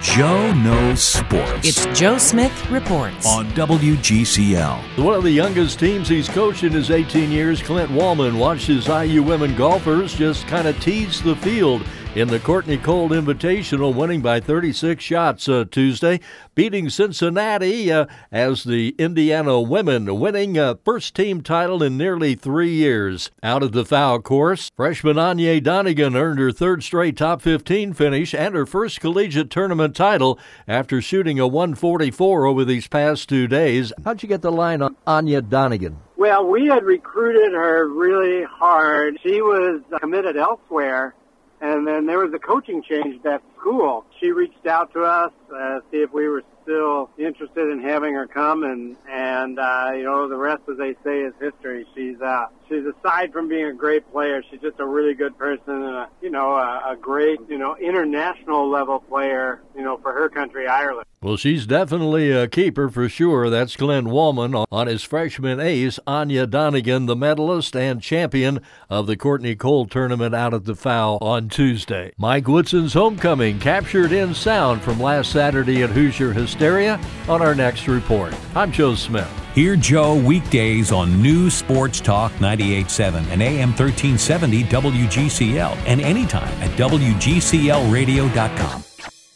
Joe Knows Sports. It's Joe Smith Reports on WGCL. One of the youngest teams he's coached in his 18 years, Clint Wallman, watched his IU women golfers just kind of tease the field in the Courtney Cole Invitational, winning by 36 shots Tuesday, beating Cincinnati as the Indiana women winning first team title in nearly 3 years. Out of the foul course, freshman Anya Donegan earned her third straight top 15 finish and her first collegiate tournament title after shooting a 144 over these past 2 days. How'd you get the line on Anya Donegan? Well, we had recruited her really hard. She was committed elsewhere. And then there was a coaching change at school. She reached out to us, see if we were still interested in having her come, and the rest, as they say, is history. She's aside from being a great player, she's just a really good person and a great, international level player, for her country, Ireland. Well, she's definitely a keeper for sure. That's Clint Wallman on his freshman ace, Anya Donegan, the medalist and champion of the Courtney Cole tournament out at the Foul on Tuesday. Mike Woodson's homecoming captured in sound from last Saturday at Hoosier Hysteria on our next report. I'm Joe Smith. Hear Joe weekdays on News Sports Talk 98.7 and AM 1370 WGCL and anytime at WGCLradio.com.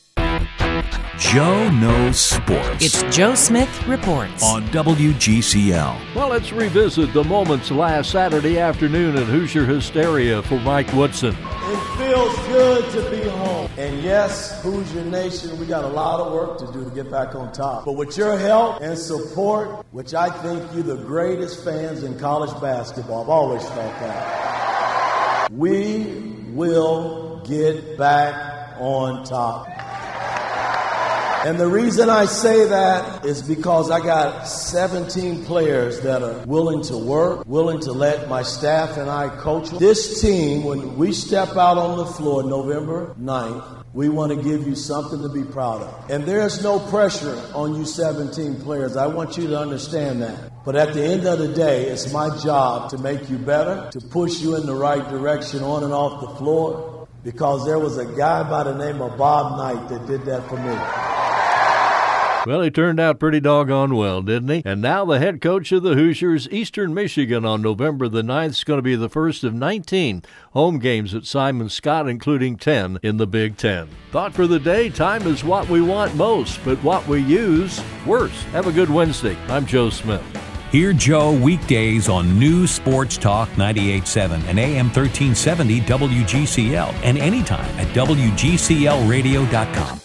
Joe Knows Sports. It's Joe Smith Reports on WGCL. Well, let's revisit the moments last Saturday afternoon at Hoosier Hysteria for Mike Woodson. It feels good to be home. And yes, Hoosier Nation, we got a lot of work to do to get back on top. But with your help and support, which I think you're the greatest fans in college basketball, I've always felt that, we will get back on top. And the reason I say that is because I got 17 players that are willing to work, willing to let my staff and I coach them. This team, when we step out on the floor November 9th, we want to give you something to be proud of. And there's no pressure on you 17 players. I want you to understand that. But at the end of the day, it's my job to make you better, to push you in the right direction on and off the floor, because there was a guy by the name of Bob Knight that did that for me. Well, he turned out pretty doggone well, didn't he? And now the head coach of the Hoosiers, Eastern Michigan, on November the 9th is going to be the first of 19 home games at Simon Scott, including 10 in the Big Ten. Thought for the day, time is what we want most, but what we use worse. Have a good Wednesday. I'm Joe Smith. Hear Joe weekdays on News Sports Talk 98.7 and AM 1370 WGCL and anytime at WGCLradio.com.